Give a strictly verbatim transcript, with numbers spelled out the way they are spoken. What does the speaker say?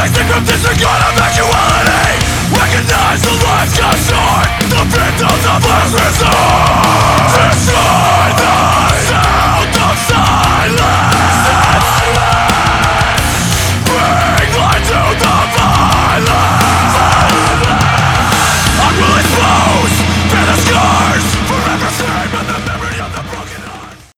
Releasing from this god of actuality. Recognize the life got short. The phantoms of last resort.